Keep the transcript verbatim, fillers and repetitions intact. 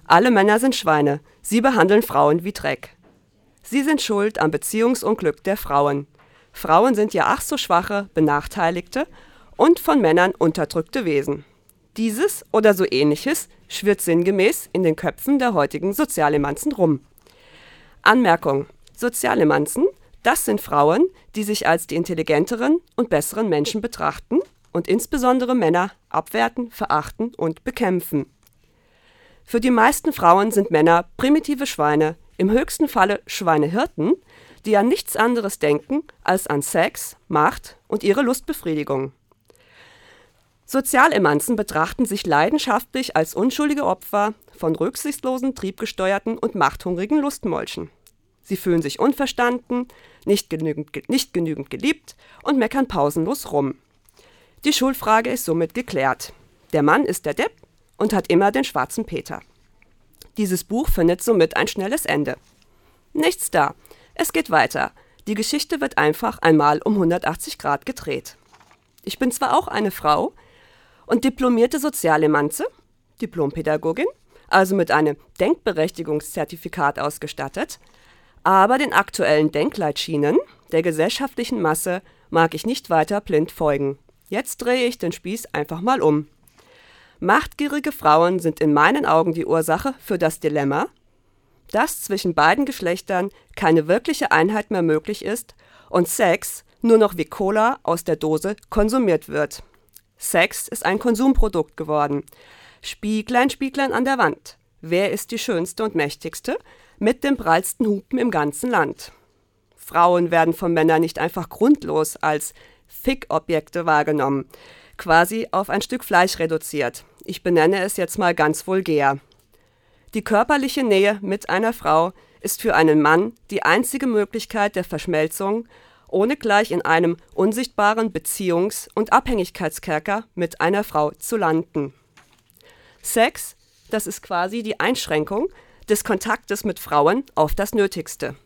Alle Männer sind Schweine, sie behandeln Frauen wie Dreck. Sie sind schuld am Beziehungsunglück der Frauen. Frauen sind ja ach so schwache, benachteiligte und von Männern unterdrückte Wesen. Dieses oder so ähnliches schwirrt sinngemäß in den Köpfen der heutigen Sozialemanzen rum. Anmerkung: Sozialemanzen, das sind Frauen, die sich als die intelligenteren und besseren Menschen betrachten und insbesondere Männer abwerten, verachten und bekämpfen. Für die meisten Frauen sind Männer primitive Schweine, im höchsten Falle Schweinehirten, die an nichts anderes denken als an Sex, Macht und ihre Lustbefriedigung. Sozialemanzen betrachten sich leidenschaftlich als unschuldige Opfer von rücksichtslosen, triebgesteuerten und machthungrigen Lustmolchen. Sie fühlen sich unverstanden, nicht genügend, nicht genügend geliebt und meckern pausenlos rum. Die Schuldfrage ist somit geklärt. Der Mann ist der Depp und hat immer den schwarzen Peter. Dieses Buch findet somit ein schnelles Ende. Nichts da. Es geht weiter. Die Geschichte wird einfach einmal um hundertachtzig Grad gedreht. Ich bin zwar auch eine Frau und diplomierte Sozialemanze, Diplompädagogin, also mit einem Denkberechtigungszertifikat ausgestattet, aber den aktuellen Denkleitschienen der gesellschaftlichen Masse mag ich nicht weiter blind folgen. Jetzt drehe ich den Spieß einfach mal um. Machtgierige Frauen sind in meinen Augen die Ursache für das Dilemma, dass zwischen beiden Geschlechtern keine wirkliche Einheit mehr möglich ist und Sex nur noch wie Cola aus der Dose konsumiert wird. Sex ist ein Konsumprodukt geworden. Spieglein, Spieglein an der Wand. Wer ist die schönste und mächtigste mit den prallsten Hupen im ganzen Land? Frauen werden von Männern nicht einfach grundlos als Fickobjekte wahrgenommen, quasi auf ein Stück Fleisch reduziert. Ich benenne es jetzt mal ganz vulgär. Die körperliche Nähe mit einer Frau ist für einen Mann die einzige Möglichkeit der Verschmelzung, ohne gleich in einem unsichtbaren Beziehungs- und Abhängigkeitskerker mit einer Frau zu landen. Sex, das ist quasi die Einschränkung des Kontaktes mit Frauen auf das Nötigste.